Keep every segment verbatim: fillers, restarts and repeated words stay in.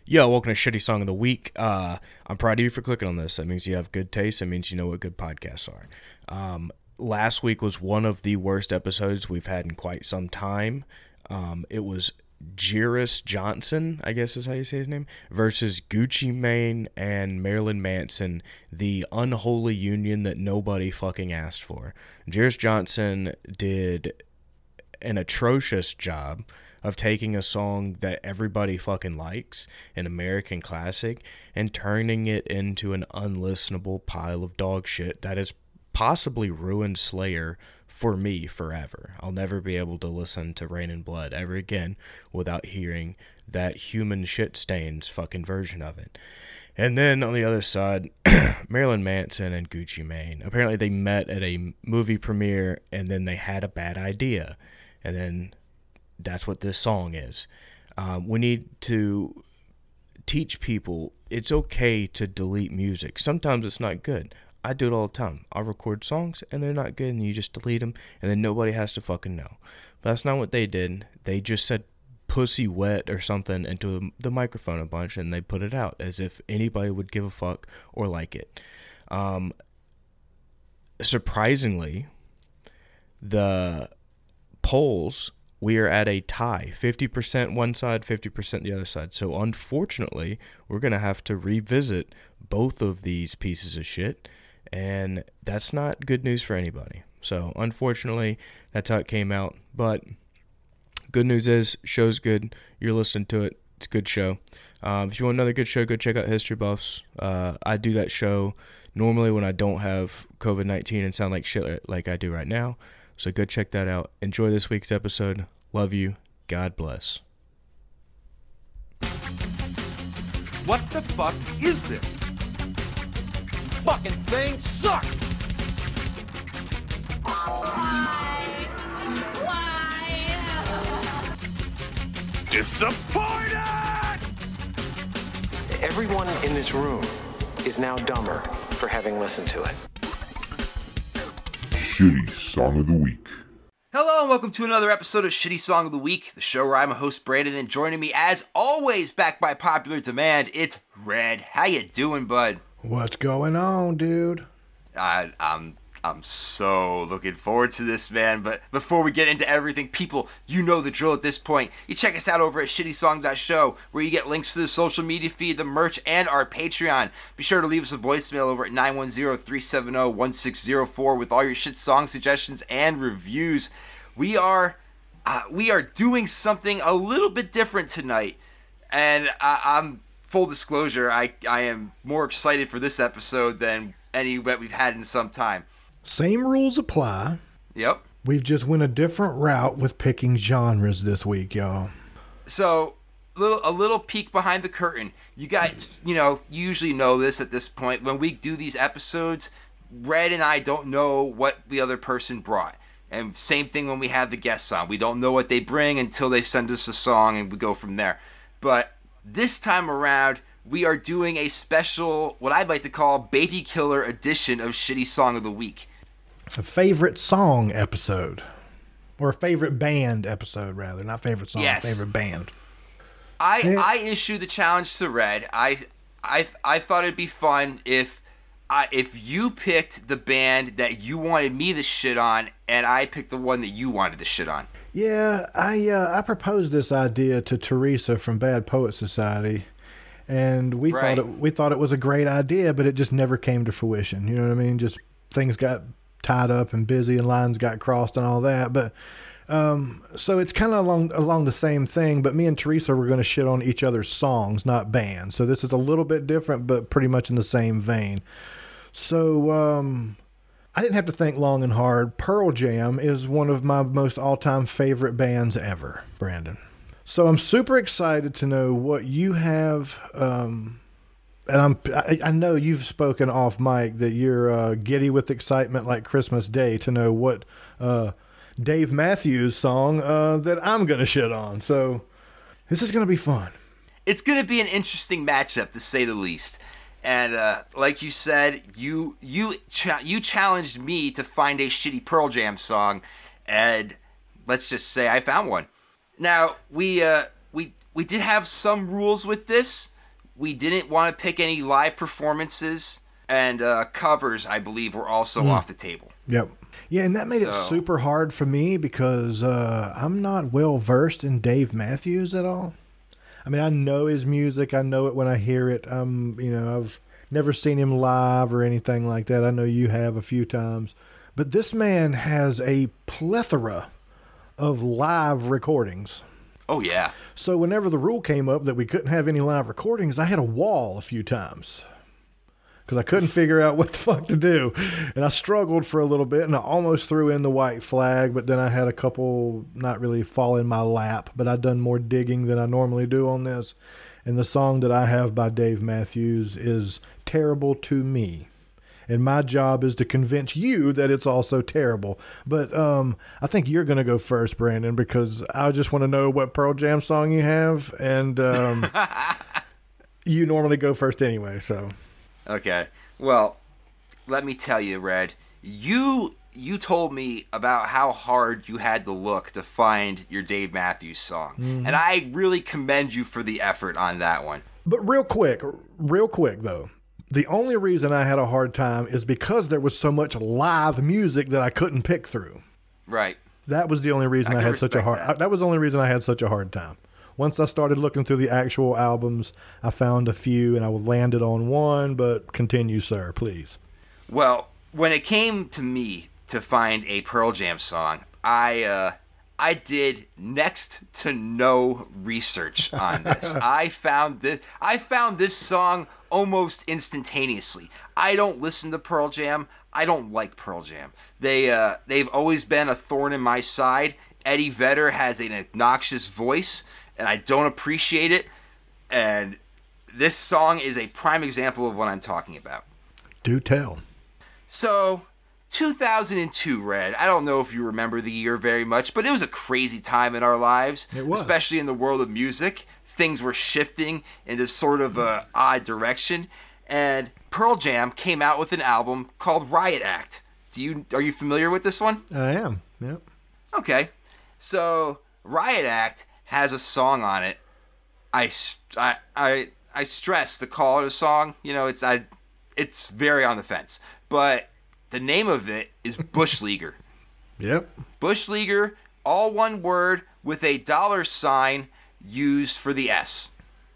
Yo, welcome to Shitty Song of the Week. Uh, I'm proud of you for clicking on this. That means you have good taste. That means you know what good podcasts are. Um, last week was one of the worst episodes we've had in quite some time. Um, it was Jiris Johnson, I guess is how you say his name, versus Gucci Mane and Marilyn Manson, the unholy union that nobody fucking asked for. Jiris Johnson did an atrocious job of taking a song that everybody fucking likes, an American classic, and turning it into an unlistenable pile of dog shit that has possibly ruined Slayer for me forever. I'll never be able to listen to Rain and Blood ever again without hearing that human shit stains fucking version of it. And then on the other side, Marilyn Manson and Gucci Mane. Apparently they met at a movie premiere and then they had a bad idea. And then that's what this song is. Um, we need to teach people it's okay to delete music. Sometimes it's not good. I do it all the time. I record songs and they're not good and you just delete them and then nobody has to fucking know. But that's not what they did. They just said pussy wet or something into the microphone a bunch and they put it out as if anybody would give a fuck or like it. Um, surprisingly, the polls, we are at a tie, fifty percent one side, fifty percent the other side. So unfortunately, we're going to have to revisit both of these pieces of shit, and that's not good news for anybody. So unfortunately, that's how it came out. But good news is, show's good. You're listening to it. It's a good show. Um, if you want another good show, go check out History Buffs. Uh, I do that show normally when I don't have covid nineteen and sound like shit like I do right now. So go check that out. Enjoy this week's episode. Love you. God bless. What the fuck is this? Fucking thing sucks! Why? Why? Disappointed! Everyone in this room is now dumber for having listened to it. Shitty Song of the Week. Hello and welcome to another episode of Shitty Song of the Week, the show where I'm a host, Brandon, and joining me as always, back by popular demand, it's Red. How you doing, bud? What's going on, dude? I, I'm I'm so looking forward to this, man. But before we get into everything, people, you know the drill at this point. You check us out over at shitty song dot show, where you get links to the social media feed, the merch, and our Patreon. Be sure to leave us a voicemail over at nine one zero, three seven zero, one six zero four with all your shit song suggestions and reviews. We are uh, we are doing something a little bit different tonight, and I, I'm full disclosure, I I am more excited for this episode than any that we've had in some time. Same rules apply. Yep. We've just went a different route with picking genres this week, y'all. So, little a little peek behind the curtain. You guys, you know, you usually know this at this point. When we do these episodes, Red and I don't know what the other person brought. And same thing when we have the guests on. We don't know what they bring until they send us a song and we go from there. But this time around, we are doing a special, what I'd like to call, Baby Killer edition of Shitty Song of the Week. A favorite song episode. Or a favorite band episode, rather. Not favorite song, yes. Favorite band. I Yeah. I issued the challenge to Red. I I I thought it'd be fun if I if you picked the band that you wanted me to shit on, and I picked the one that you wanted to shit on. Yeah, I uh, I proposed this idea to Teresa from Bad Poet Society, and we Right. thought it we thought it was a great idea, but it just never came to fruition. You know what I mean? Just things got tied up and busy, and lines got crossed and all that. But um, so it's kind of along along the same thing. But me and Teresa were going to shit on each other's songs, not bands. So this is a little bit different, but pretty much in the same vein. So um, I didn't have to think long and hard. Pearl Jam is one of my most all-time favorite bands ever, Brandon. So I'm super excited to know what you have. Um, and I'm, I, I know you've spoken off mic that you're uh, giddy with excitement like Christmas Day to know what uh, Dave Matthews song uh, that I'm going to shit on. So this is going to be fun. It's going to be an interesting matchup, to say the least. And uh, like you said, you you cha- you challenged me to find a shitty Pearl Jam song, and let's just say I found one. Now we uh, we we did have some rules with this. we didn't want to pick any live performances, and uh, covers, I believe, were also Mm. off the table. Yep. Yeah, and that made it So- super hard for me because uh, I'm not well versed in Dave Matthews at all. I mean, I know his music. I know it when I hear it. Um, you know, I've never seen him live or anything like that. I know you have a few times. But this man has a plethora of live recordings. Oh, yeah. So whenever the rule came up that we couldn't have any live recordings, I had a wall a few times because I couldn't figure out what the fuck to do. And I struggled for a little bit, and I almost threw in the White Flag, but then I had a couple not really fall in my lap, but I'd done more digging than I normally do on this. And the song that I have by Dave Matthews is Terrible to Me. And my job is to convince you that it's also terrible. But um, I think you're going to go first, Brandon, because I just want to know what Pearl Jam song you have. And um, you normally go first anyway, so... Okay. Well, let me tell you, Red. You you told me about how hard you had to look to find your Dave Matthews song, Mm-hmm. and I really commend you for the effort on that one. But real quick, real quick, though. The only reason I had a hard time is because there was so much live music that I couldn't pick through. Right. That was the only reason I I, can had such a respect hard. that. That was the only reason I had such a hard time. Once I started looking through the actual albums, I found a few, and I landed on one. But continue, sir, please. Well, when it came to me to find a Pearl Jam song, I uh, I did next to no research on this. I found this I found this song almost instantaneously. I don't listen to Pearl Jam. I don't like Pearl Jam. They uh, they've always been a thorn in my side. Eddie Vedder has an obnoxious voice, and I don't appreciate it. And this song is a prime example of what I'm talking about. Do tell. So, two thousand two, Red. I don't know if you remember the year very much, but it was a crazy time in our lives. It was. Especially in the world of music. Things were shifting in this sort of a odd direction. And Pearl Jam came out with an album called Riot Act. Do you Are you familiar with this one? I am. Yep. Okay. So, Riot Act has a song on it. I, I, I, I stress to call it a song. You know, it's I, it's very on the fence. But the name of it is Bush Leaguer. Yep. Bush Leaguer, all one word with a dollar sign used for the S.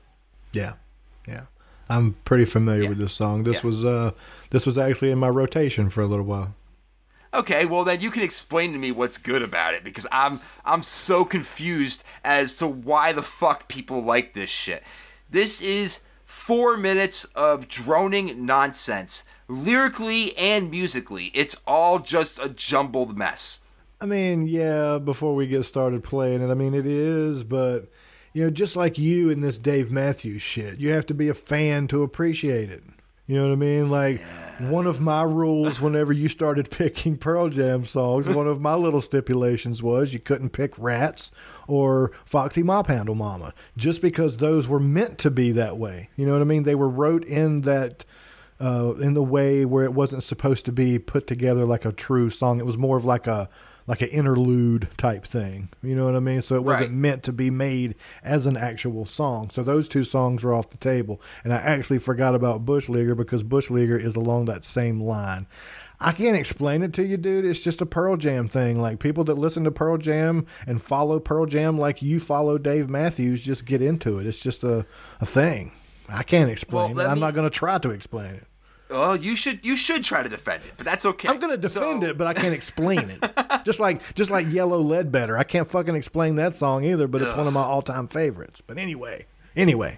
Yeah. Yeah. I'm pretty familiar Yeah. with this song. This Yeah. was uh this was actually in my rotation for a little while. Okay, well then you can explain to me what's good about it, because I'm I'm so confused as to why the fuck people like this shit. This is four minutes of droning nonsense, lyrically and musically. It's all just a jumbled mess. I mean, yeah, before we get started playing it, I mean, it is, but, you know, just like you in this Dave Matthews shit, you have to be a fan to appreciate it. You know what I mean? Like, one of my rules whenever you started picking Pearl Jam songs, one of my little stipulations was you couldn't pick Rats or Foxy Mop Handle Mama, just because those were meant to be that way. You know what I mean? They were wrote in that... Uh, in the way where it wasn't supposed to be put together like a true song. It was more of like a like an interlude type thing. You know what I mean? So it wasn't Right. meant to be made as an actual song. So those two songs were off the table. And I actually forgot about Bush Leaguer because Bush Leaguer is along that same line. I can't explain it to you, dude. It's just a Pearl Jam thing. Like, people that listen to Pearl Jam and follow Pearl Jam like you follow Dave Matthews just get into it. It's just a, a thing. I can't explain Well, it. let I'm me- not going to try to explain it. Well, you should you should try to defend it, but that's okay. I'm going to defend So- it, but I can't explain it. just like just like Yellow Ledbetter. I can't fucking explain that song either, but it's Ugh. one of my all-time favorites. But anyway, anyway.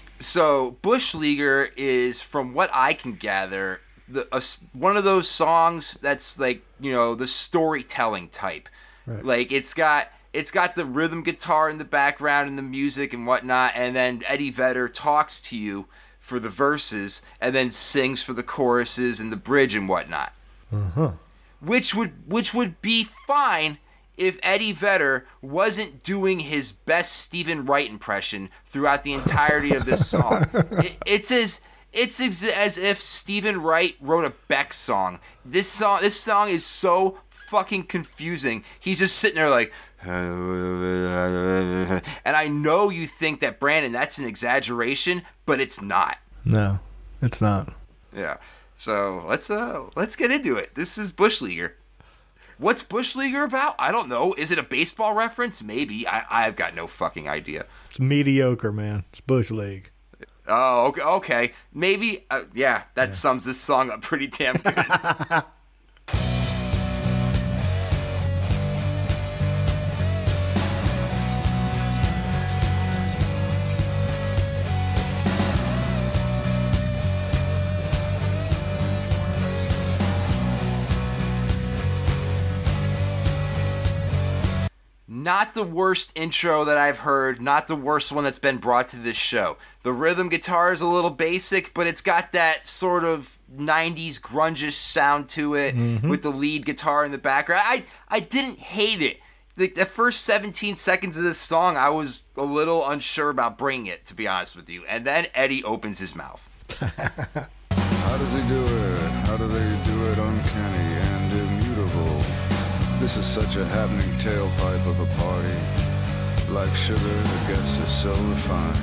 So Bush Leaguer is, from what I can gather, the a s one of those songs that's like, you know, the storytelling type. Right. Like it's got it's got the rhythm guitar in the background and the music and whatnot, and then Eddie Vedder talks to you for the verses and then sings for the choruses and the bridge and whatnot. Uh-huh. Which would which would be fine if Eddie Vedder wasn't doing his best Stephen Wright impression throughout the entirety of this song. It, it's as it's ex- as if Stephen Wright wrote a Beck song. This song this song is so fucking confusing. He's just sitting there like, and I know you think that, Brandon, that's an exaggeration, but it's not. No, it's not. Yeah. So let's uh let's get into it. This is Bush Leaguer. What's Bush Leaguer about? I don't know. Is it a baseball reference? Maybe. I I've got no fucking idea. It's mediocre, man. It's Bush League. Oh, okay. Okay. Maybe. Uh, yeah, that yeah. sums this song up pretty damn good. Not the worst intro that I've heard, not the worst one that's been brought to this show. The rhythm guitar is a little basic, but it's got that sort of nineties grunge-ish sound to it mm-hmm. with the lead guitar in the background. I I didn't hate it. The, the first seventeen seconds of this song, I was a little unsure about bringing it, to be honest with you. And then Eddie opens his mouth. How does he do it? How do they do it uncanny and immutable? This is such a happening tailpipe of a party. Like sugar, the guest is so refined.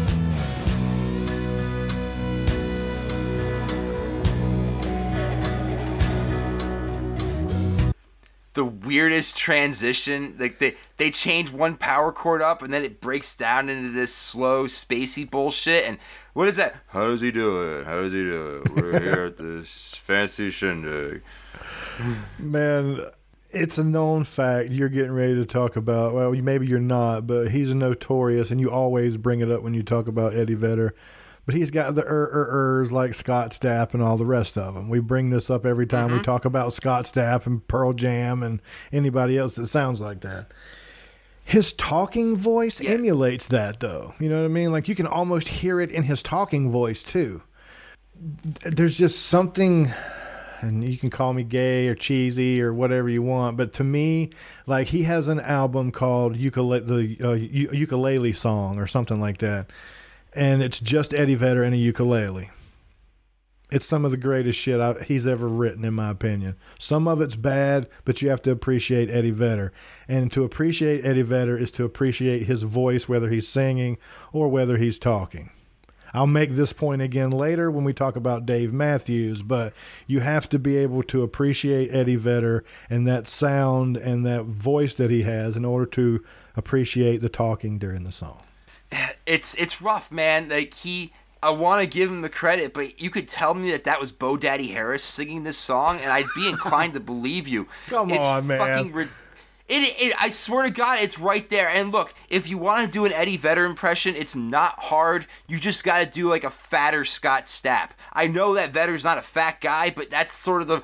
The weirdest transition. Like they, they change one power chord up and then it breaks down into this slow, spacey bullshit. And what is that? How does he do it? How does he do it? We're here at this fancy shindig. Man, it's a known fact you're getting ready to talk about. Well, maybe you're not, but he's notorious, and you always bring it up when you talk about Eddie Vedder. But he's got the er er ers like Scott Stapp and all the rest of them. We bring this up every time mm-hmm. we talk about Scott Stapp and Pearl Jam and anybody else that sounds like that. His talking voice yeah. emulates that, though. You know what I mean? Like, you can almost hear it in his talking voice, too. There's just something... And you can call me gay or cheesy or whatever you want, but to me, like, he has an album called Ukulele, the uh, U- Ukulele Song or something like that, and it's just Eddie Vedder and a ukulele. It's some of the greatest shit I've, he's ever written, in my opinion. Some of it's bad, but you have to appreciate Eddie Vedder, and to appreciate Eddie Vedder is to appreciate his voice, whether he's singing or whether he's talking. I'll make this point again later when we talk about Dave Matthews, but you have to be able to appreciate Eddie Vedder and that sound and that voice that he has in order to appreciate the talking during the song. It's it's rough, man. Like he, I want to give him the credit, but you could tell me that that was Bo Daddy Harris singing this song, and I'd be inclined to believe you. Come it's on, man. Fucking ri- It, it, I swear to God, it's right there. And look, if you want to do an Eddie Vedder impression, it's not hard. You just got to do like a fatter Scott Stapp. I know that Vedder's not a fat guy, but that's sort of the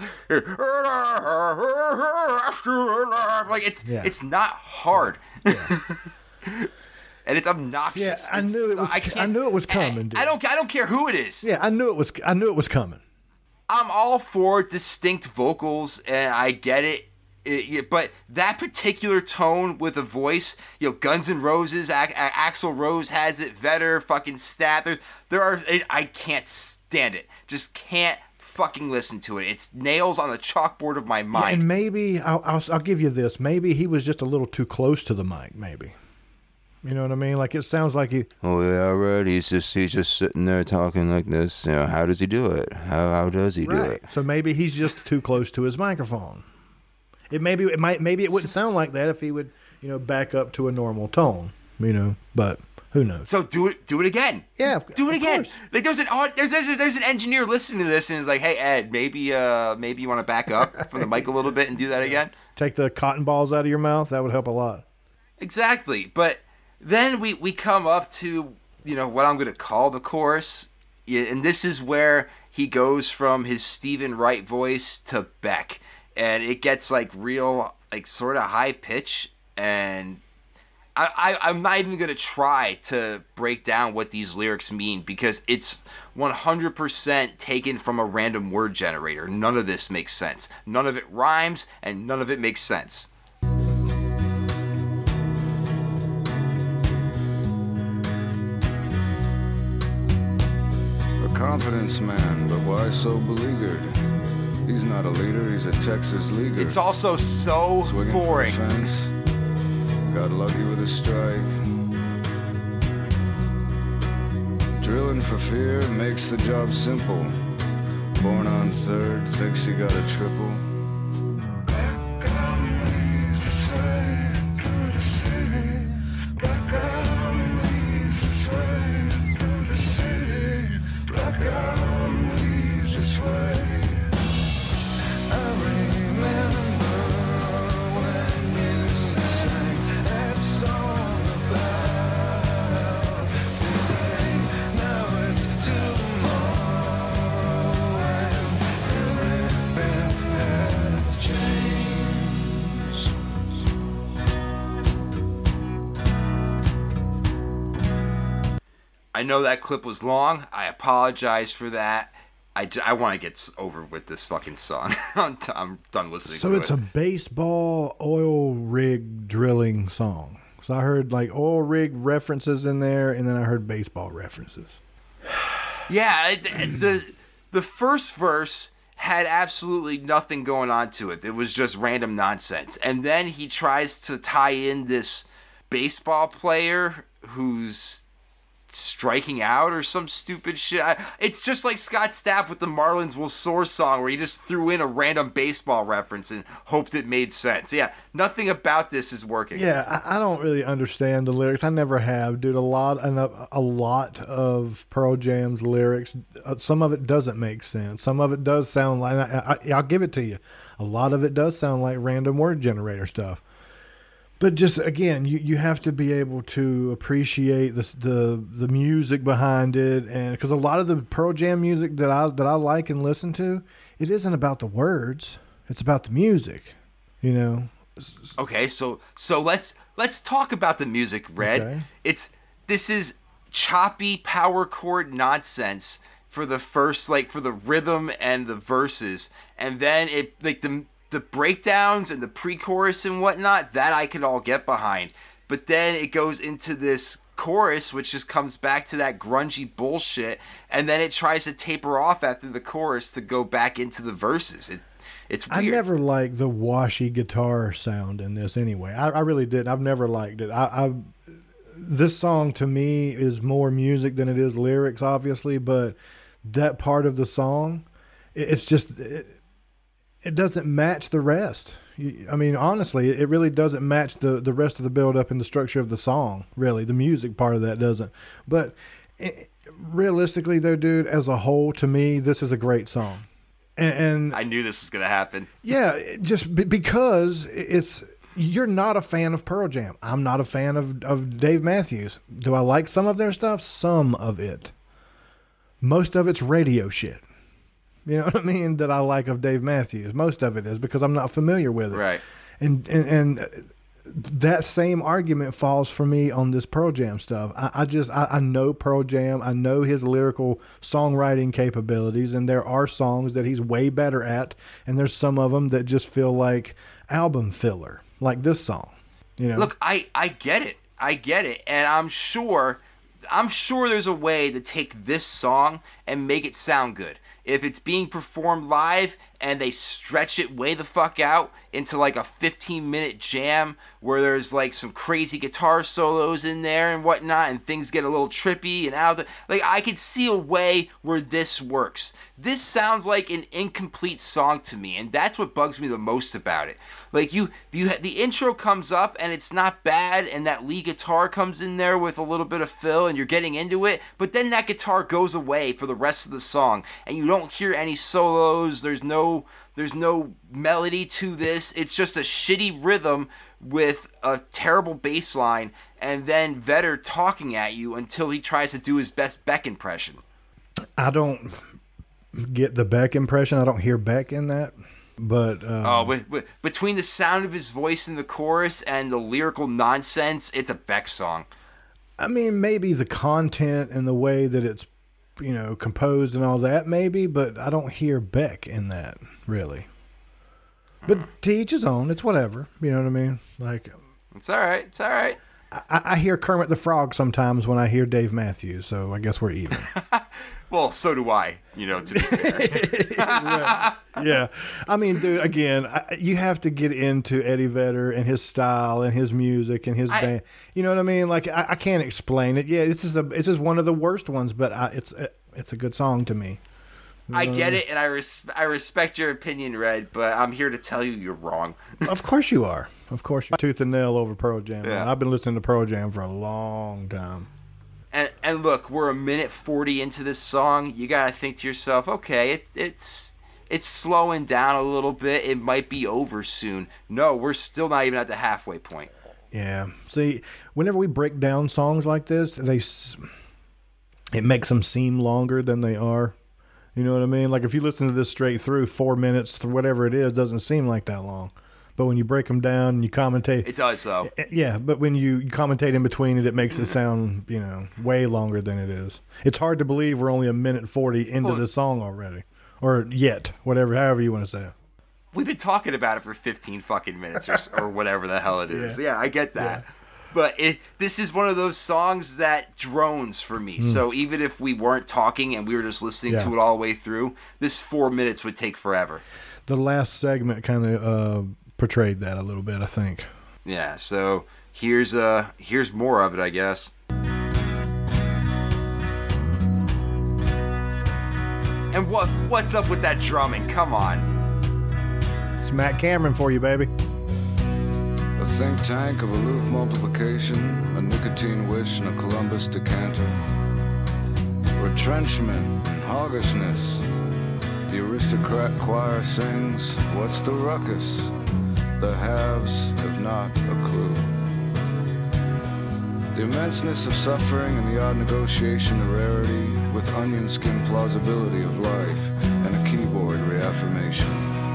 like it's yeah. it's not hard. Yeah. And it's obnoxious. Yeah, I it's, knew it was. I, I knew it was coming. I, I don't. I don't care who it is. Yeah, I knew it was. I knew it was coming. I'm all for distinct vocals, and I get it. It, yeah, but that particular tone with a voice, you know, Guns N' Roses, A- A- Axl Rose has it, Vedder, fucking Stapp. There's, there are, it, I can't stand it. Just can't fucking listen to it. It's nails on the chalkboard of my mind. Yeah, and maybe I'll, I'll, I'll give you this. Maybe he was just a little too close to the mic. Maybe, you know what I mean? Like it sounds like he. Oh yeah, right. He's just he's just sitting there talking like this. You know, how does he do it? How how does he do right. it? So maybe he's just too close to his microphone. It maybe it might maybe it wouldn't sound like that if he would, you know, back up to a normal tone, you know, but who knows? So do it do it again. Yeah, do it again. Course. Like there's an there's a, there's an engineer listening to this and is like, "Hey Ed, maybe uh maybe you want to back up from the mic a little bit and do that again?" Take the cotton balls out of your mouth. That would help a lot. Exactly. But then we we come up to, you know, what I'm going to call the chorus. Yeah, and this is where he goes from his Stephen Wright voice to Beck. And it gets like real, like sort of high pitch, and I, I I'm not even gonna try to break down what these lyrics mean because it's one hundred percent taken from a random word generator. None of this makes sense. None of it rhymes, and none of it makes sense. A confidence man, but why so beleaguered? He's not a leader, he's a Texas leaguer. It's also so Swinging boring. For the fence, got lucky with a strike. Drilling for fear makes the job simple. Born on third, thinks he got a triple. Black out leaves its way through the city. Black out leaves its way through the city. Black out leaves its way. I remember when you sang that song about today. Now it's tomorrow and everything has changed. I know that clip was long. I apologize for that. I, j- I want to get s- over with this fucking song. I'm, t- I'm done listening So to it's it. a baseball oil rig drilling song. So I heard like oil rig references in there, and then I heard baseball references. Yeah, it- it- the the first verse had absolutely nothing going on to it. It was just random nonsense. And then he tries to tie in this baseball player who's striking out or some stupid shit. I, it's just like Scott Stapp with the Marlins Will Soar song where he just threw in a random baseball reference and hoped it made sense. Yeah, nothing about this is working. Yeah, I, I don't really understand the lyrics. I never have, dude. A lot, a, a lot of Pearl Jam's lyrics. Uh, some of it doesn't make sense. Some of it does sound like. I, I, I'll give it to you. A lot of it does sound like random word generator stuff. But just again, you, you have to be able to appreciate the the the music behind it, and because a lot of the Pearl Jam music that I that I like and listen to, it isn't about the words; it's about the music. You know. Okay, so so let's let's talk about the music, Red. Okay. It's this is choppy power chord nonsense for the first, like for the rhythm and the verses, and then it like the the breakdowns and the pre-chorus and whatnot, that I could all get behind. But then it goes into this chorus, which just comes back to that grungy bullshit, and then it tries to taper off after the chorus to go back into the verses. It it's weird. I never liked the washy guitar sound in this anyway. I, I really didn't. I've never liked it. I, I this song to me is more music than it is lyrics, obviously, but that part of the song, it, it's just it, it doesn't match the rest. You- I mean, honestly, it really doesn't match the, the rest of the build up and the structure of the song, really. The music part of that doesn't. But it, realistically, though, dude, as a whole, to me, this is a great song. And, and I knew this was gonna happen. yeah, it just be, because it's you're not a fan of Pearl Jam. I'm not a fan of, of Dave Matthews. Do I like some of their stuff? Some of it. Most of it's radio shit. You know what I mean? That I like of Dave Matthews. Most of it is because I'm not familiar with it. Right. And and, and that same argument falls for me on this Pearl Jam stuff. I, I just I, I know Pearl Jam. I know his lyrical songwriting capabilities, and there are songs that he's way better at, and there's some of them that just feel like album filler, like this song. You know. Look, I, I get it. I get it. And I'm sure I'm sure there's a way to take this song and make it sound good. If it's being performed live and they stretch it way the fuck out into like a fifteen minute jam where there's like some crazy guitar solos in there and whatnot and things get a little trippy and out of the, like I could see a way where this works. This sounds like an incomplete song to me, and that's what bugs me the most about it. Like you, you, the intro comes up and it's not bad, and that lead guitar comes in there with a little bit of fill, and you're getting into it. But then that guitar goes away for the rest of the song, and you don't hear any solos. There's no, there's no melody to this. It's just a shitty rhythm with a terrible bass line, and then Vedder talking at you until he tries to do his best Beck impression. I don't get the Beck impression. I don't hear Beck in that. But um, Oh, but, but between the sound of his voice in the chorus and the lyrical nonsense, it's a Beck song. I mean, maybe the content and the way that it's, you know, composed and all that, maybe, but I don't hear Beck in that, really. But to each his own. It's whatever. You know what I mean? Like, It's all right. It's all right. I, I hear Kermit the Frog sometimes when I hear Dave Matthews, so I guess we're even. Well, so do I, you know, to be fair. Yeah. I mean, dude, again, I, you have to get into Eddie Vedder and his style and his music and his I, band. You know what I mean? Like, I, I can't explain it. Yeah, this is a, this is one of the worst ones, but I, it's a, it's a good song to me. You know I get I mean? it, and I res- I respect your opinion, Red, but I'm here to tell you you're wrong. Of course you are. Of course you are. Tooth and nail over Pearl Jam. Yeah. Man. I've been listening to Pearl Jam for a long time. And and look, we're a minute forty into this song. You gotta think to yourself, okay, it's it's it's slowing down a little bit. It might be over soon. No, we're still not even at the halfway point. Yeah. See, whenever we break down songs like this, they s- it makes them seem longer than they are. You know what I mean? Like if you listen to this straight through, four minutes, whatever it is, doesn't seem like that long. But when you break them down and you commentate, It does, though. yeah. But when you commentate in between it, it makes it sound, you know, way longer than it is. It's hard to believe we're only a minute forty into Well, the song already, or yet, whatever, however you want to say it. We've been talking about it for fifteen fucking minutes or, or whatever the hell it is. Yeah, I get that. But it, this is one of those songs that drones for me. So even if we weren't talking and we were just listening Yeah. to it all the way through, this four minutes would take forever. The last segment kind of uh, portrayed that a little bit, I think. Yeah, so here's uh here's more of it, I guess. And what what's up with that drumming? Come on. It's Matt Cameron for you, baby. A think tank of aloof multiplication, a nicotine wish and a Columbus decanter. Retrenchment and hoggishness. The aristocrat choir sings, what's the ruckus? The haves have not a clue. The immenseness of suffering and the odd negotiation of rarity with onion skin plausibility of life and a keyboard reaffirmation.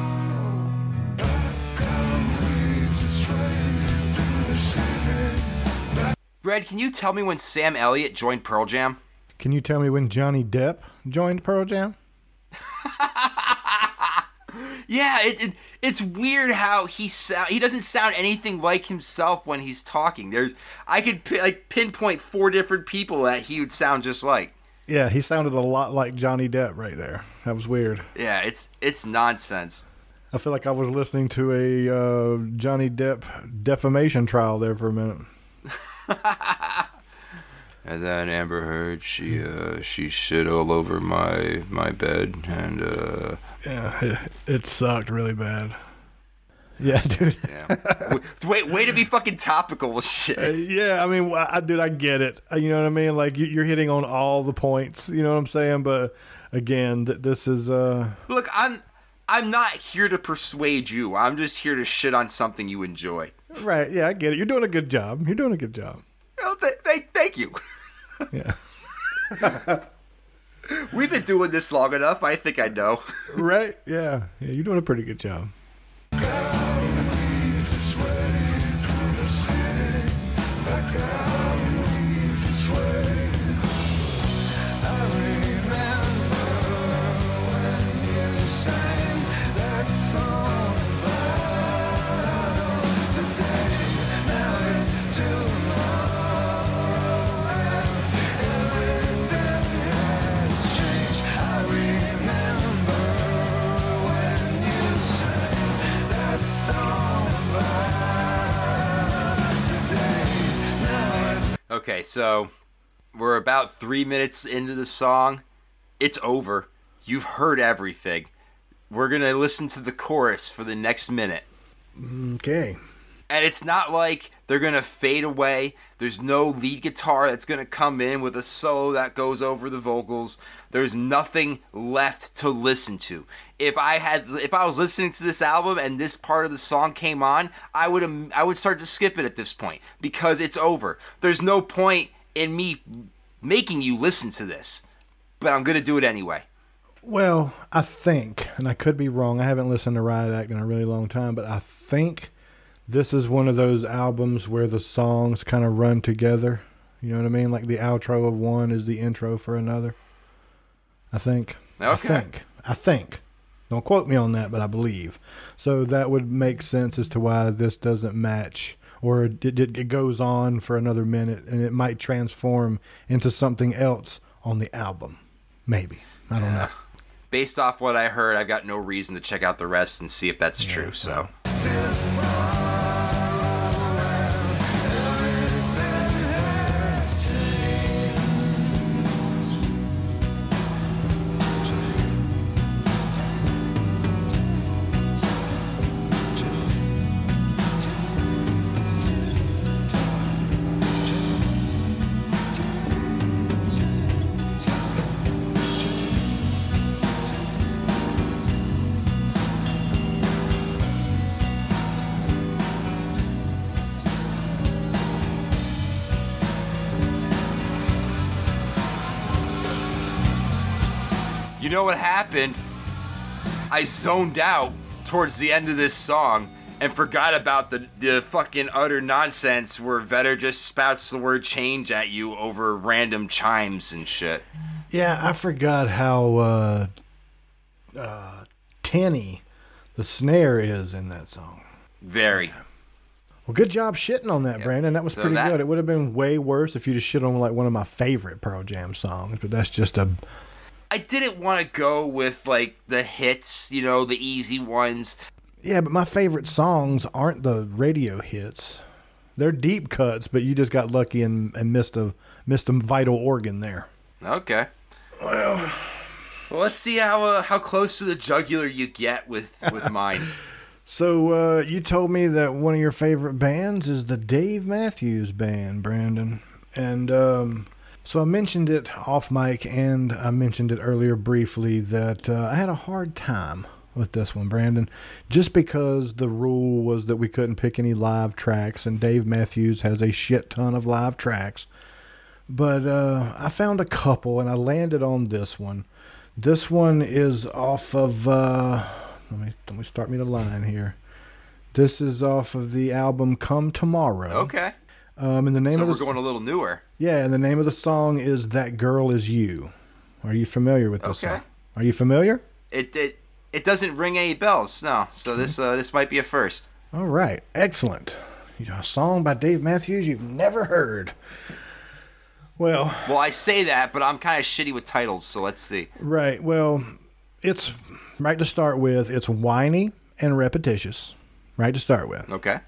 Brad, can you tell me when Sam Elliott joined Pearl Jam? Can you tell me when Johnny Depp joined Pearl Jam? Yeah, it, it it's weird how he sound. He doesn't sound anything like himself when he's talking. There's I could pi- like pinpoint four different people that he would sound just like. Yeah, he sounded a lot like Johnny Depp right there. That was weird. Yeah, it's it's nonsense. I feel like I was listening to a uh, Johnny Depp defamation trial there for a minute. And then Amber Heard, she uh, she shit all over my my bed, and uh, Yeah, it, it sucked really bad. Yeah, dude. yeah. wait, way to be fucking topical with shit. Yeah, I mean, I, dude, I get it. You know what I mean? Like you, you're hitting on all the points. You know what I'm saying? But again, th- this is. Uh... Look, I'm I'm not here to persuade you. I'm just here to shit on something you enjoy. Right? Yeah, I get it. You're doing a good job. You're doing a good job. Well, th- th- thank you. Yeah. We've been doing this long enough. I think I know. Right? Yeah. Yeah, you're doing a pretty good job. Okay, so we're about three minutes into the song. It's over. You've heard everything. We're going to listen to the chorus for the next minute. Okay. And it's not like they're going to fade away. There's no lead guitar that's going to come in with a solo that goes over the vocals. There's nothing left to listen to. If I had, if I was listening to this album and this part of the song came on, I would, I would start to skip it at this point because it's over. There's no point in me making you listen to this, but I'm going to do it anyway. Well, I think, and I could be wrong, I haven't listened to Riot Act in a really long time, but I think this is one of those albums where the songs kind of run together. You know what I mean? Like the outro of one is the intro for another. I think. Okay. I think. I think. Don't quote me on that, but I believe. So that would make sense as to why this doesn't match or it, it, it goes on for another minute, and it might transform into something else on the album. Maybe. I don't Yeah. know. Based off what I heard, I've got no reason to check out the rest and see if that's Yeah, true. So. You know what happened? I zoned out towards the end of this song and forgot about the, the fucking utter nonsense where Vedder just spouts the word change at you over random chimes and shit. Yeah, I forgot how uh, uh, tinny the snare is in that song. Very. Well, good job shitting on that, Yep. Brandon. That was So pretty that- good. It would have been way worse if you just shit on like one of my favorite Pearl Jam songs, but that's just a... I didn't want to go with like the hits, you know, the easy ones. Yeah, but my favorite songs aren't the radio hits. They're deep cuts, but you just got lucky and, and missed a missed a vital organ there. Okay. Well, well let's see how uh, how close to the jugular you get with, with mine. So uh, you told me that one of your favorite bands is the Dave Matthews Band, Brandon. And um, so I mentioned it off mic, and I mentioned it earlier briefly that uh, I had a hard time with this one, Brandon, just because the rule was that we couldn't pick any live tracks, and Dave Matthews has a shit ton of live tracks. But uh, I found a couple, and I landed on this one. This one is off of... Uh, let me let me start me the line here. This is off of the album Come Tomorrow. Okay. Um, and the name So of we're the going a little newer. yeah, and the name of the song is That Girl Is You. Are you familiar with this Okay. song? Are you familiar? It it it doesn't ring any bells, no. So this uh, this might be a first. All right, excellent. You know, a song by Dave Matthews you've never heard. Well, Well, I say that, but I'm kind of shitty with titles, so let's see. right. Well, it's right to start with. It's whiny and repetitious. Right to start with. Okay.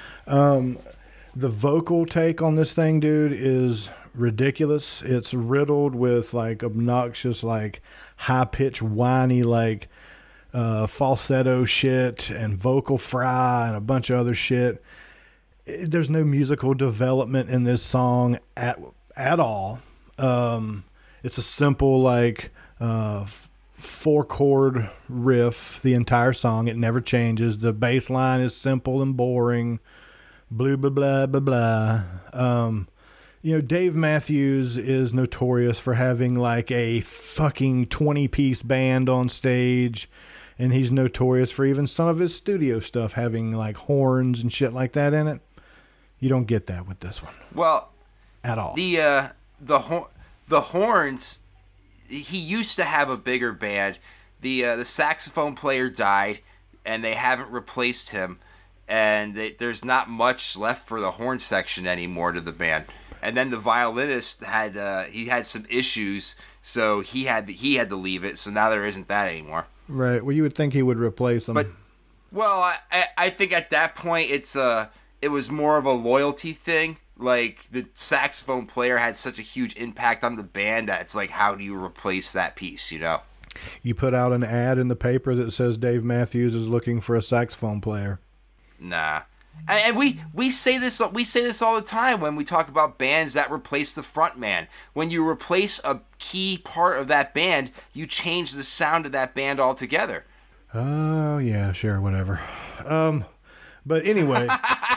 The vocal take on this thing, dude, is ridiculous. It's riddled with like obnoxious, like high pitched, whiny, like uh, falsetto shit and vocal fry and a bunch of other shit. It- there's no musical development in this song at at all. Um, it's a simple like uh, four chord riff the entire song. It never changes. The bass line is simple and boring. Blah, blah, blah, blah, blah. Um, you know, Dave Matthews is notorious for having like a fucking twenty piece band on stage. And he's notorious for even some of his studio stuff having like horns and shit like that in it. You don't get that with this one Well, at all. the uh, the hor- the horns. He used to have a bigger band. The uh, the saxophone player died, and they haven't replaced him. And they, there's not much left for the horn section anymore to the band. And then the violinist had uh, he had some issues, so he had to, he had to leave it. So now there isn't that anymore. Right. Well, you would think he would replace them. But well, I, I I think at that point it's uh it was more of a loyalty thing. Like the saxophone player had such a huge impact on the band that it's like, how do you replace that piece? You know. you put out an ad in the paper that says Dave Matthews is looking for a saxophone player. Nah. And, and we, we say this we say this all the time when we talk about bands that replace the front man. When you replace a key part of that band, you change the sound of that band altogether. Oh, yeah, sure, whatever. Um, but anyway.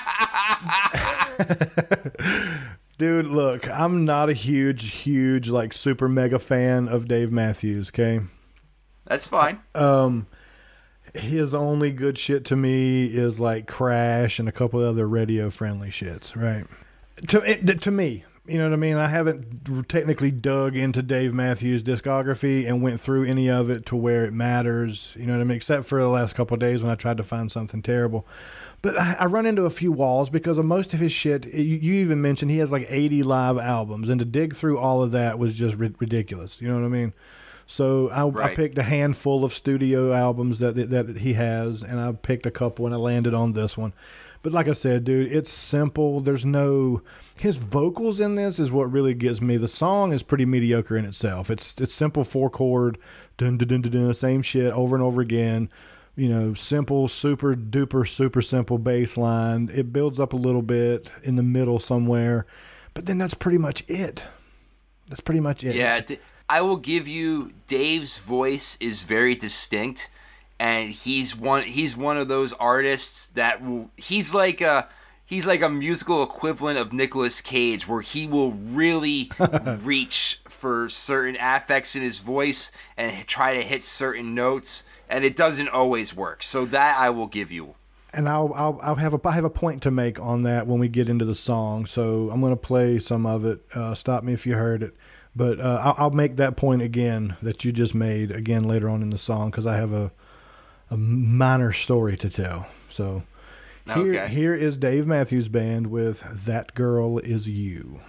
Dude, look, I'm not a huge, huge, like, super mega fan of Dave Matthews, okay? That's fine. His only good shit to me is, like, Crash and a couple other radio-friendly shits, right? To it, to me, You know what I mean? I haven't technically dug into Dave Matthews' discography and went through any of it to where it matters. You know what I mean? Except for the last couple of days when I tried to find something terrible. But I, I run into a few walls because of most of his shit. You, you even mentioned he has like eighty live albums, and to dig through all of that was just ri- ridiculous. You know what I mean? So I, right. I picked a handful of studio albums that that he has, and I picked a couple, and I landed on this one. But like I said, dude, it's simple. There's no... His vocals in this is what really gets me. The song is pretty mediocre in itself. It's it's simple four chord, dun dun dun dun dun, same shit over and over again. You know, simple, super duper, super simple bass line. It builds up a little bit in the middle somewhere, but then that's pretty much it. That's pretty much it. Yeah, th- I will give you, Dave's voice is very distinct, and he's one. He's one of those artists that will. He's like a. He's like a musical equivalent of Nicolas Cage, where he will really reach for certain affects in his voice and try to hit certain notes, and it doesn't always work. So that I will give you. And I'll I'll, I'll have a I have a point to make on that when we get into the song. So I'm going to play some of it. Uh, stop me if you heard it, but uh, I'll, I'll make that point again that you just made again later on in the song because I have a a minor story to tell. So. Here, okay. Here is Dave Matthews Band with That Girl Is You.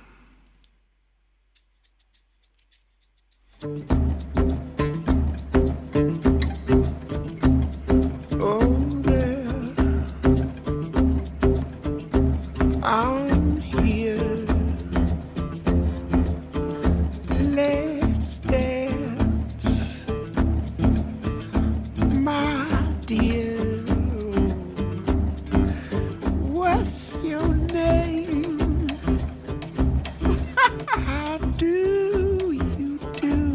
Oh, there, I'm here. Let's dance, my dear. What's your name? How do you do?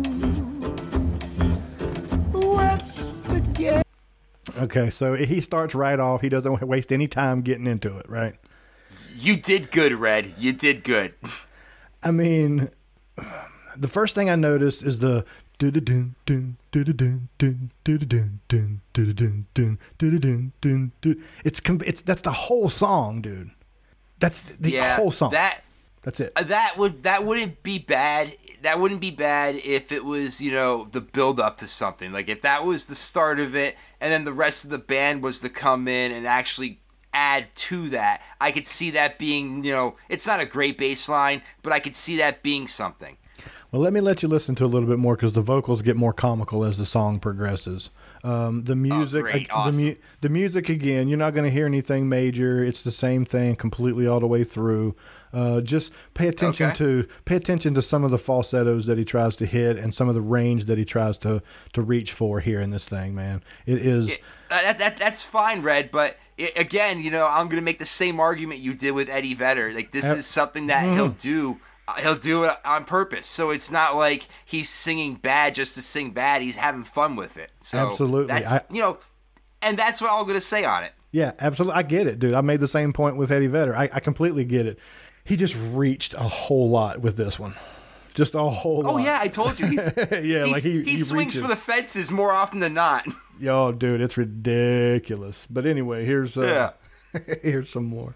What's the game? Okay, so he starts right off. He doesn't waste any time getting into it, right? You did good, Red. You did good. I mean, the first thing I noticed is the do-do-dun, dun, do-do-dun, dun, do-do-dun, dun, do-do-dun, dun, do-do-dun, dun, do. It's it's that's the whole song, dude. That's the yeah, whole song. That that's it. That would that wouldn't be bad. That wouldn't be bad if it was, you know, the build up to something. Like if that was the start of it, and then the rest of the band was to come in and actually add to that. I could see that being, you know, it's not a great bass line, but I could see that being something. Well, let me let you listen to a little bit more because the vocals get more comical as the song progresses. Um, the music, oh, great. uh, Awesome. the, mu- the music again, you're not going to hear anything major. It's the same thing completely all the way through. Uh, just pay attention Okay. to pay attention to some of the falsettos that he tries to hit and some of the range that he tries to to reach for here in this thing, man. It is. It, uh, that, that that's fine, Red, but it, again, you know, I'm going to make the same argument you did with Eddie Vedder. Like this Uh, is something that mm. he'll do. Uh, he'll do it on purpose. So it's not like he's singing bad just to sing bad. He's having fun with it. So Absolutely. That's, I- you know, and that's what I'm going to say on it. Yeah, absolutely. I get it, dude. I made the same point with Eddie Vedder. I, I completely get it. He just reached a whole lot with this one. Just a whole Oh, lot. yeah, I told you. He's, yeah, he's, like he, he, he swings reaches. for the fences more often than not. Yo, dude, it's ridiculous. But anyway, here's uh, Yeah. here's some more.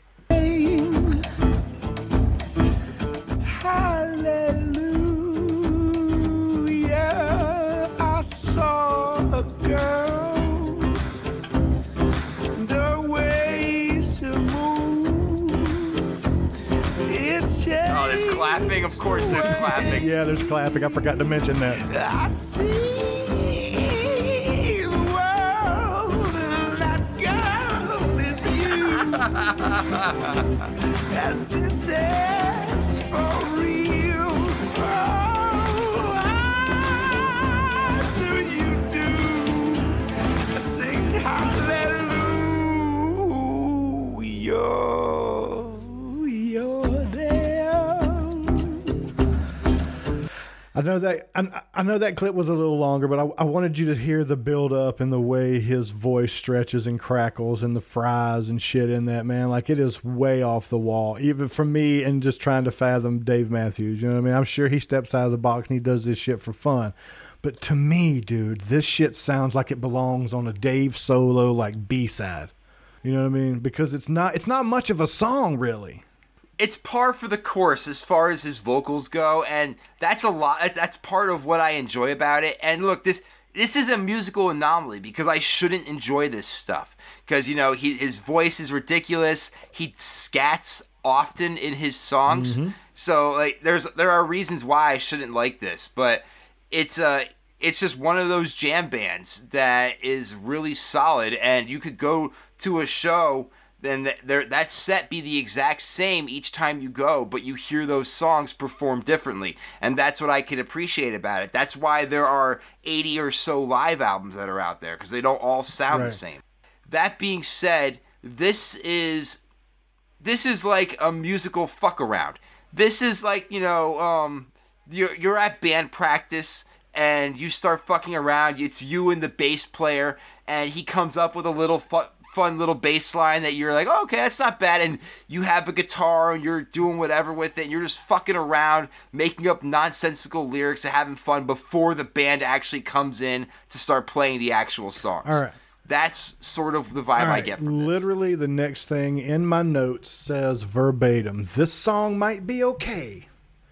Hallelujah, I saw a girl, the way she moved, it's just Oh, there's clapping. Of course there's clapping. Yeah, there's clapping. I forgot to mention that. I see the world, and that girl is you. And this is for real. Oh, how do you do? Sing hallelujah. You're there. I know that I, I know that clip was a little longer, but I, I wanted you to hear the build up and the way his voice stretches and crackles and the fries and shit in that, man. Like it is way off the wall, even for me and just trying to fathom Dave Matthews. You know what I mean? I'm sure he steps out of the box and he does this shit for fun. But to me, dude, this shit sounds like it belongs on a Dave solo like B-side. You know what I mean? Because it's not it's not much of a song really. it's par for the course as far as his vocals go, and that's a lot. That's part of what I enjoy about it. And look, this this is a musical anomaly because I shouldn't enjoy this stuff because you know he his voice is ridiculous. He scats often in his songs, mm-hmm. so like there's there are reasons why I shouldn't like this, but it's a. Uh, It's just one of those jam bands that is really solid, and you could go to a show, then that, that set be the exact same each time you go, but you hear those songs performed differently, and that's what I can appreciate about it. That's why there are eighty or so live albums that are out there, because they don't all sound right. the same. That being said, this is this is like a musical fuck around. This is like, you know, um, you're you're at band practice, and you start fucking around. It's you and the bass player, and he comes up with a little fun, fun little bass line that you're like, oh, okay, that's not bad. And you have a guitar, and you're doing whatever with it. And you're just fucking around, making up nonsensical lyrics and having fun before the band actually comes in to start playing the actual songs. All right. That's sort of the vibe right. I get from this. Literally, the next thing in my notes says verbatim, this song might be okay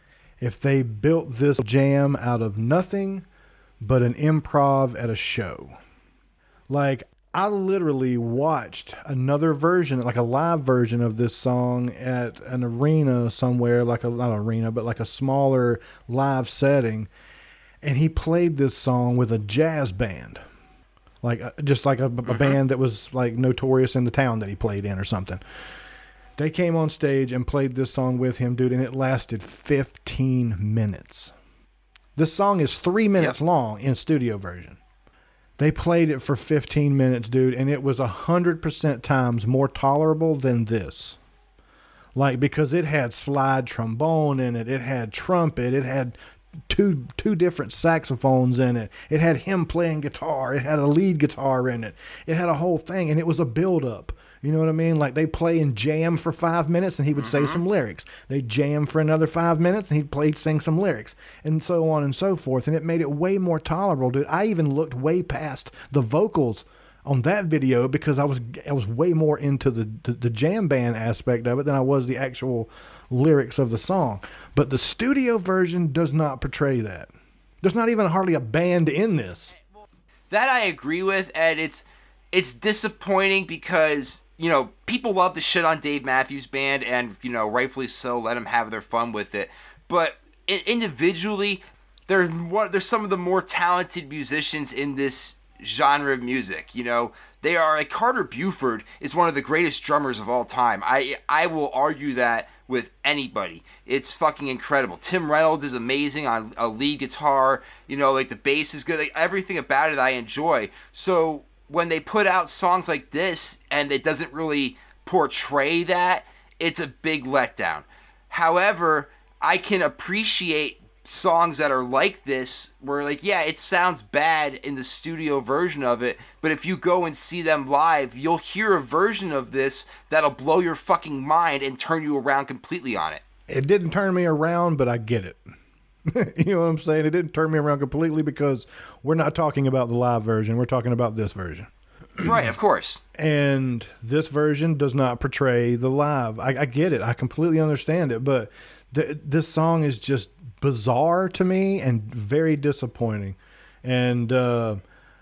if they built this jam out of nothing but an improv at a show. Like, I literally watched another version, like a live version of this song at an arena somewhere, like a, not an arena, but like a smaller live setting. And he played this song with a jazz band. Like, just like a, a mm-hmm. band that was like notorious in the town that he played in or something. They came on stage and played this song with him, dude, and it lasted fifteen minutes. This song is three minutes yep. long in studio version. They played it for fifteen minutes, dude, and it was one hundred percent times more tolerable than this. Like, because it had slide trombone in it, it had trumpet, it had two two different saxophones in it, it had him playing guitar, it had a lead guitar in it, it had a whole thing, and it was a build-up. You know what I mean? Like, they play and jam for five minutes and he would mm-hmm. say some lyrics. They jam for another five minutes and he'd play, sing some lyrics, and so on and so forth. And it made it way more tolerable, dude. I even looked way past the vocals on that video because I was I was way more into the, the, the jam band aspect of it than I was the actual lyrics of the song. But the studio version does not portray that. There's not even hardly a band in this. That I agree with, and it's it's disappointing because, you know, people love to shit on Dave Matthews Band, and, you know, rightfully so, let them have their fun with it. But individually, they're, one, they're some of the more talented musicians in this genre of music. You know, they are, like, Carter Buford is one of the greatest drummers of all time. I I will argue that with anybody. It's fucking incredible. Tim Reynolds is amazing on a lead guitar. You know, like, the bass is good. Like, everything about it I enjoy. So when they put out songs like this and it doesn't really portray that, it's a big letdown. However, I can appreciate songs that are like this where, like, yeah, it sounds bad in the studio version of it, but if you go and see them live, you'll hear a version of this that'll blow your fucking mind and turn you around completely on it. It didn't turn me around, but I get it. You know what I'm saying? It didn't turn me around completely because we're not talking about the live version. We're talking about this version. Right, of course. And this version does not portray the live. I, I get it. I completely understand it. But th- this song is just bizarre to me and very disappointing. And, uh,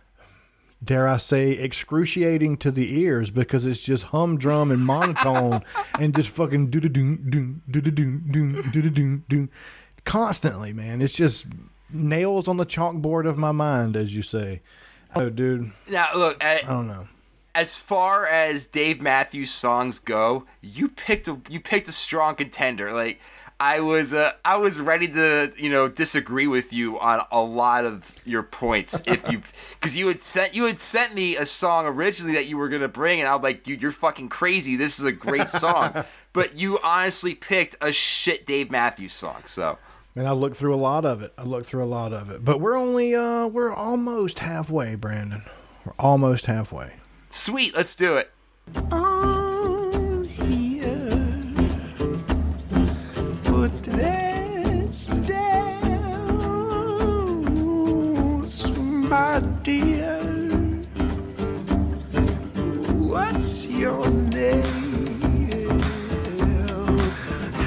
dare I say, excruciating to the ears because it's just humdrum and monotone and just fucking do-do-do-do, do-do-do-do, do-do-do-do. Constantly, man. It's just nails on the chalkboard of my mind, as you say. Oh, dude. Now, look, I, I don't know. As far as Dave Matthews songs go, you picked a you picked a strong contender. Like, I was uh, I was ready to, you know, disagree with you on a lot of your points if you because you had sent you had sent me a song originally that you were gonna bring, and I was like, dude, you're fucking crazy. This is a great song. But you honestly picked a shit Dave Matthews song, so. And I looked through a lot of it. I looked through a lot of it. But we're only, uh, we're almost halfway, Brandon. We're almost halfway. Sweet, let's do it. On here, put this down, my dear. What's your name?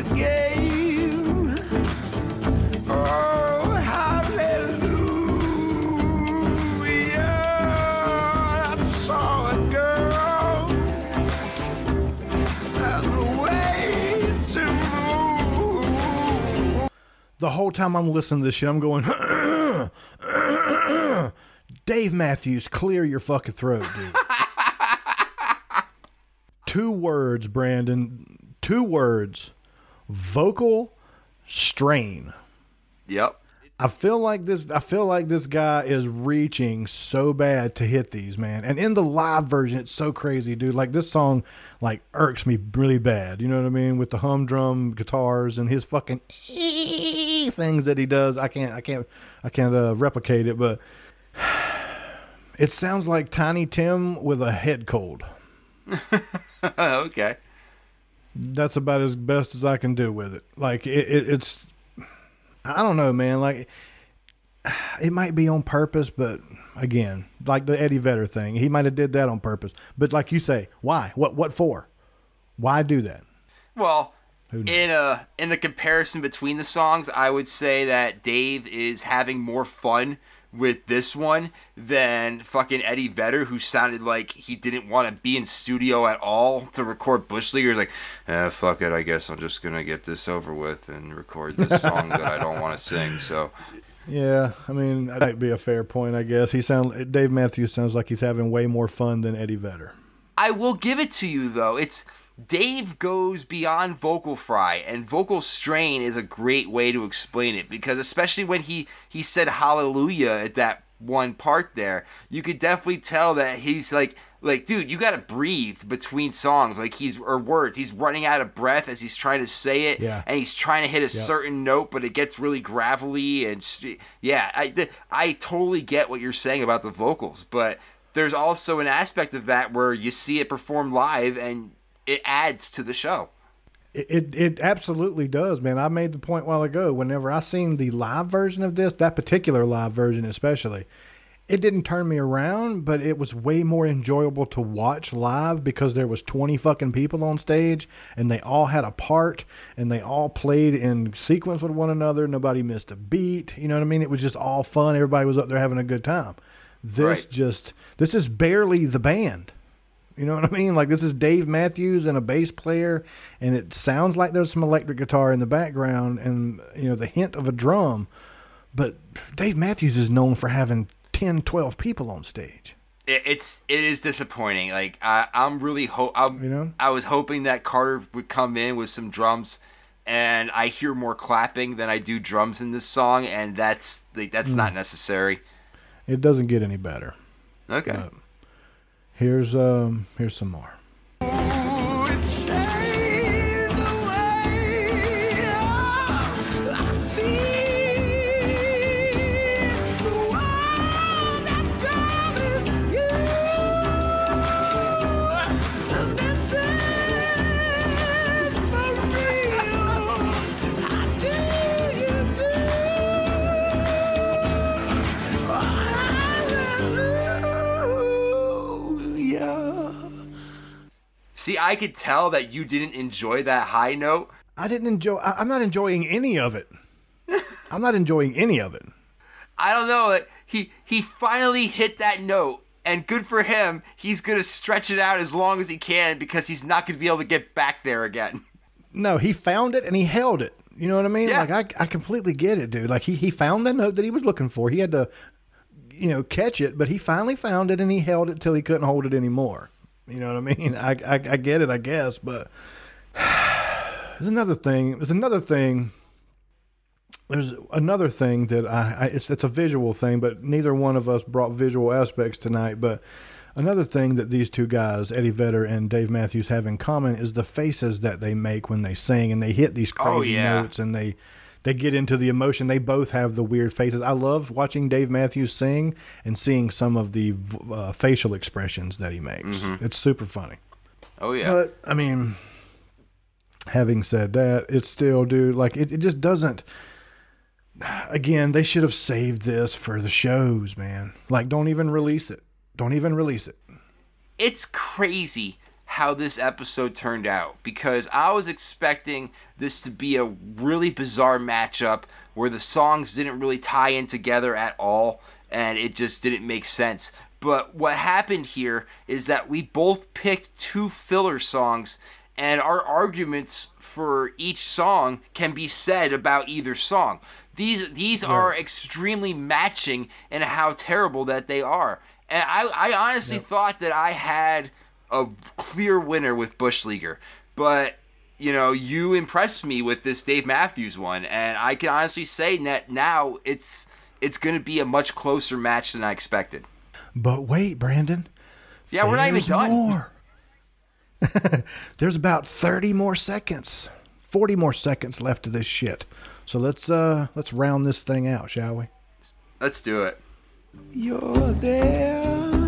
game. Oh, hallelujah. I saw a girl and the ways to move. The whole time I'm listening to this shit, I'm going, Dave Matthews, clear your fucking throat, dude. Two words, Brandon. Two words. Vocal strain. Yep. I feel like this I feel like this guy is reaching so bad to hit these, man. And in the live version, it's so crazy, dude. Like this song like irks me really bad. You know what I mean? With the humdrum guitars and his fucking things that he does. I can't I can't I can't uh, replicate it, but it sounds like Tiny Tim with a head cold. Okay. That's about as best as I can do with it. Like it, it, it's, I don't know, man. Like it might be on purpose, but again, like the Eddie Vedder thing, he might have did that on purpose. But like you say, why? What? What for? Why do that? Well, in a in the comparison between the songs, I would say that Dave is having more fun with this one than fucking Eddie Vedder, who sounded like he didn't want to be in studio at all to record Bush League. He was like, eh, fuck it, I guess I'm just gonna get this over with and record this song that I don't want to sing. So yeah, I mean that might be a fair point, I guess. He sound Dave Matthews sounds like he's having way more fun than Eddie Vedder. I will give it to you though. It's Dave goes beyond vocal fry, and vocal strain is a great way to explain it, because especially when he, he said hallelujah at that one part there, you could definitely tell that he's like, like, dude, you gotta breathe between songs, like he's, or words, he's running out of breath as he's trying to say it, yeah. and he's trying to hit a yep. certain note, but it gets really gravelly, and yeah, I, the, I totally get what you're saying about the vocals, but there's also an aspect of that where you see it performed live, and it adds to the show. It, it it absolutely does, man. I made the point a while ago. Whenever I seen the live version of this, that particular live version especially, it didn't turn me around, but it was way more enjoyable to watch live because there was twenty fucking people on stage and they all had a part and they all played in sequence with one another. Nobody missed a beat. You know what I mean? It was just all fun. Everybody was up there having a good time. This right. just, this is barely the band. You know what I mean? Like this is Dave Matthews and a bass player, and it sounds like there's some electric guitar in the background and, you know, the hint of a drum. But Dave Matthews is known for having ten, twelve people on stage. It, it's it is disappointing. Like I, I'm really hope I'm you know I was hoping that Carter would come in with some drums, and I hear more clapping than I do drums in this song, and that's like that's mm. not necessary. It doesn't get any better. Okay. But here's um here's some more. See, I could tell that you didn't enjoy that high note. I didn't enjoy. I, I'm not enjoying any of it. I'm not enjoying any of it. I don't know. Like, he he finally hit that note, and good for him. He's gonna stretch it out as long as he can because he's not gonna be able to get back there again. No, he found it and he held it. You know what I mean? Yeah. Like I, I completely get it, dude. Like he he found the note that he was looking for. He had to, you know, catch it, but he finally found it and he held it till he couldn't hold it anymore. You know what I mean? I, I, I get it, I guess, but there's another thing. There's another thing. There's another thing that I, I it's it's a visual thing, but neither one of us brought visual aspects tonight. But another thing that these two guys, Eddie Vedder and Dave Matthews, have in common is the faces that they make when they sing and they hit these crazy oh, yeah. notes and they. They get into the emotion. They both have the weird faces. I love watching Dave Matthews sing and seeing some of the uh, facial expressions that he makes. Mm-hmm. It's super funny. Oh, yeah. But, I mean, having said that, it's still, dude, like, it, it just doesn't. Again, they should have saved this for the shows, man. Like, don't even release it. Don't even release it. It's crazy how this episode turned out, because I was expecting this to be a really bizarre matchup where the songs didn't really tie in together at all and it just didn't make sense. But what happened here is that we both picked two filler songs, and our arguments for each song can be said about either song. These these Right. are extremely matching in how terrible that they are. And I, I honestly Yep. thought that I had a clear winner with Bush Leaguer. But, you know, you impressed me with this Dave Matthews one. And I can honestly say that now it's it's going to be a much closer match than I expected. But wait, Brandon. Yeah, we're not even there's done. More. There's about thirty more seconds, forty more seconds left of this shit. So let's uh let's round this thing out, shall we? Let's do it. You're there,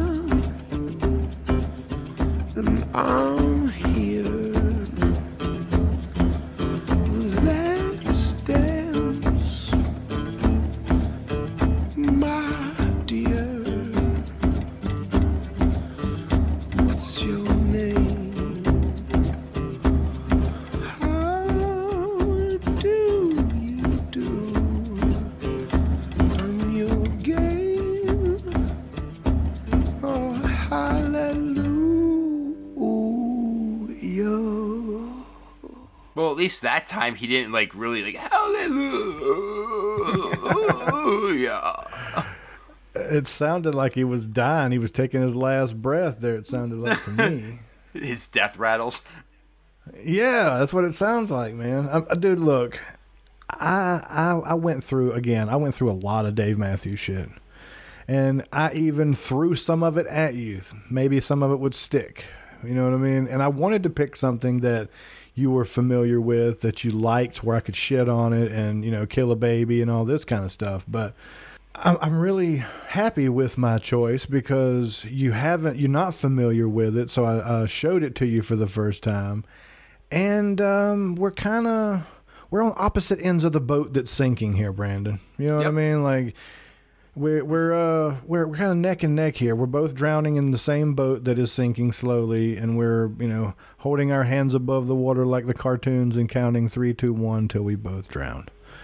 and I'm here. Let's dance, my dear. What's your name? How do you do? I'm your game. Oh, hallelujah. Well, at least that time he didn't, like, really, like, hallelujah. It sounded like he was dying. He was taking his last breath there, it sounded like to me. His death rattles. Yeah, that's what it sounds like, man. I, I, dude, look, I, I I went through, again, I went through a lot of Dave Matthews shit. And I even threw some of it at you. Maybe some of it would stick. You know what I mean? And I wanted to pick something that you were familiar with, that you liked, where I could shit on it and, you know, kill a baby and all this kind of stuff. But I'm I'm really happy with my choice because you haven't, you're not familiar with it. So I, I showed it to you for the first time. And um, we're kind of, we're on opposite ends of the boat that's sinking here, Brandon. You know what Yep. I mean? Like, we're we're uh we're we're kind of neck and neck here. We're both drowning in the same boat that is sinking slowly, and we're, you know, holding our hands above the water like the cartoons and counting three, two, one till we both drown.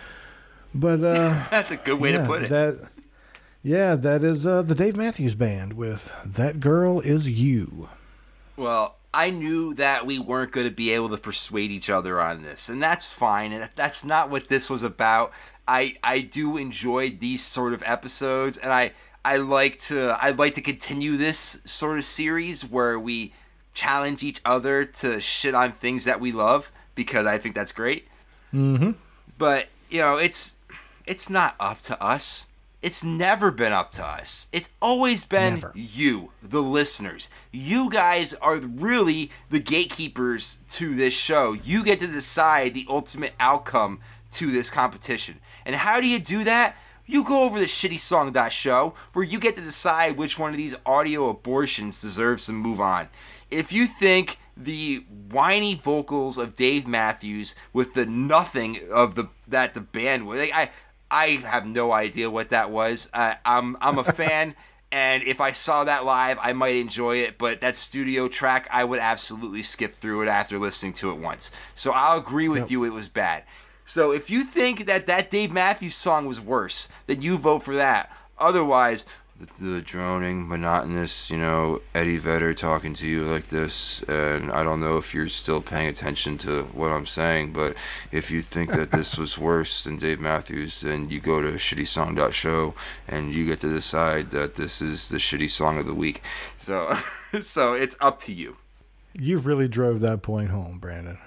But uh, That's a good way yeah, to put it. That yeah, that is uh, the Dave Matthews Band with "That Girl Is You." Well, I knew that we weren't going to be able to persuade each other on this, and that's fine. And that's not what this was about. I I do enjoy these sort of episodes, and I I like to I'd like to continue this sort of series where we challenge each other to shit on things that we love, because I think that's great. Mm-hmm. But you know, it's it's not up to us. It's never been up to us. It's always been Never. you, the listeners. You guys are really the gatekeepers to this show. You get to decide the ultimate outcome to this competition. And how do you do that? You go over to shitty song dot show, where you get to decide which one of these audio abortions deserves to move on. If you think the whiny vocals of Dave Matthews with the nothing of the that the band was, like, I I have no idea what that was. Uh, I'm I'm a fan, and if I saw that live, I might enjoy it. But that studio track, I would absolutely skip through it after listening to it once. So I'll agree with Yep. you, it was bad. So if you think that that Dave Matthews song was worse, then you vote for that. Otherwise, the, the droning, monotonous, you know, Eddie Vedder talking to you like this, and I don't know if you're still paying attention to what I'm saying, but if you think that this was worse than Dave Matthews, then you go to shitty song dot show and you get to decide that this is the shitty song of the week. So, so it's up to you. You really drove that point home, Brandon.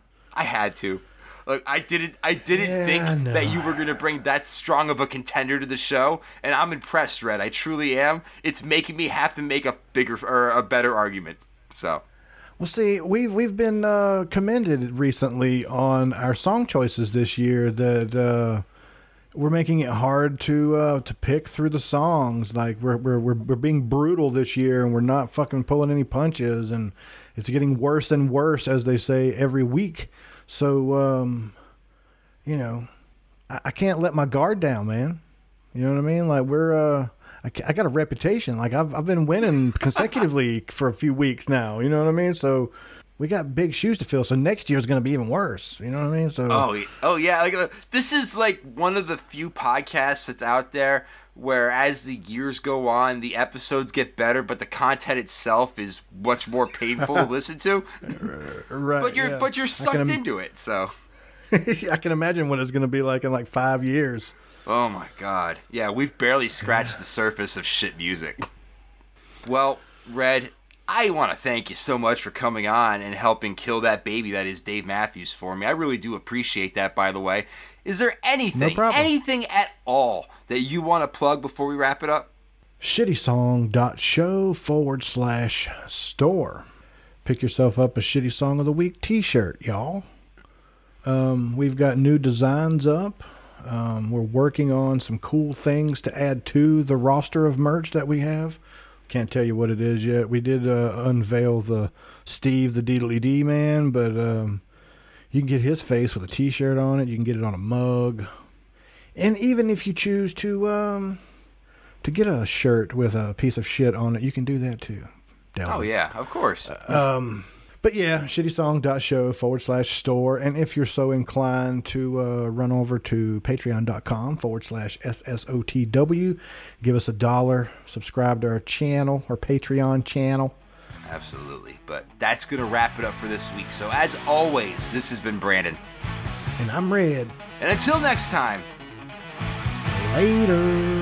I had to. Look, I didn't. I didn't Yeah, think I know. that you were gonna bring that strong of a contender to the show, and I'm impressed, Red. I truly am. It's making me have to make a bigger or a better argument. So, Well, see, we've we've been uh, commended recently on our song choices this year that uh, we're making it hard to uh, to pick through the songs. Like we're we're we're we're being brutal this year, and we're not fucking pulling any punches, and it's getting worse and worse, as they say, every week. So, um, you know, I, I can't let my guard down, man. You know what I mean? Like we're, uh, I, ca- I got a reputation. Like I've I've been winning consecutively for a few weeks now. You know what I mean? So we got big shoes to fill. So next year is going to be even worse. You know what I mean? So Oh, y- oh yeah. Like uh, this is like one of the few podcasts that's out there where, as the years go on, the episodes get better, but the content itself is much more painful to listen to. right. But you're yeah. but you're I sucked can im- into it. So. I can imagine what it's going to be like in like five years. Oh my god. Yeah, we've barely scratched the surface of shit music. Well, Red, I want to thank you so much for coming on and helping kill that baby that is Dave Matthews for me. I really do appreciate that, by the way. Is there anything, No problem. anything at all that you want to plug before we wrap it up? Shittysong.show forward slash store. Pick yourself up a Shitty Song of the Week t-shirt, y'all. Um, we've got new designs up. Um, we're working on some cool things to add to the roster of merch that we have. Can't tell you what it is yet. We did uh, unveil the Steve the Deedly D man, but um, you can get his face with a t-shirt on it. You can get it on a mug. And even if you choose to um, to get a shirt with a piece of shit on it, you can do that too. Delvin. Oh, yeah, of course. Um, but yeah, shittysong.show forward slash store. And if you're so inclined to uh, run over to patreon.com forward slash SSOTW, give us a dollar, subscribe to our channel, our Patreon channel. Absolutely. But that's going to wrap it up for this week. So as always, this has been Brandon. And I'm Red. And until next time. Later.